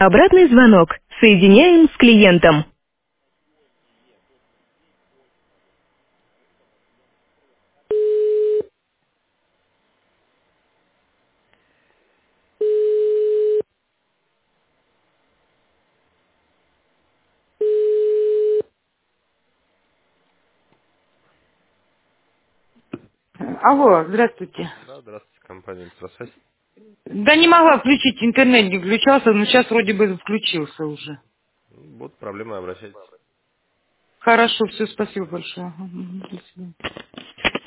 Обратный звонок. Соединяем с клиентом. Алло, здравствуйте. Да, здравствуйте, компания «Инфрасвязь». Да не могла включить, интернет не включался, но сейчас вроде бы включился уже. Будут проблемы, обращайтесь. Хорошо, все, спасибо большое. Ага, до свидания.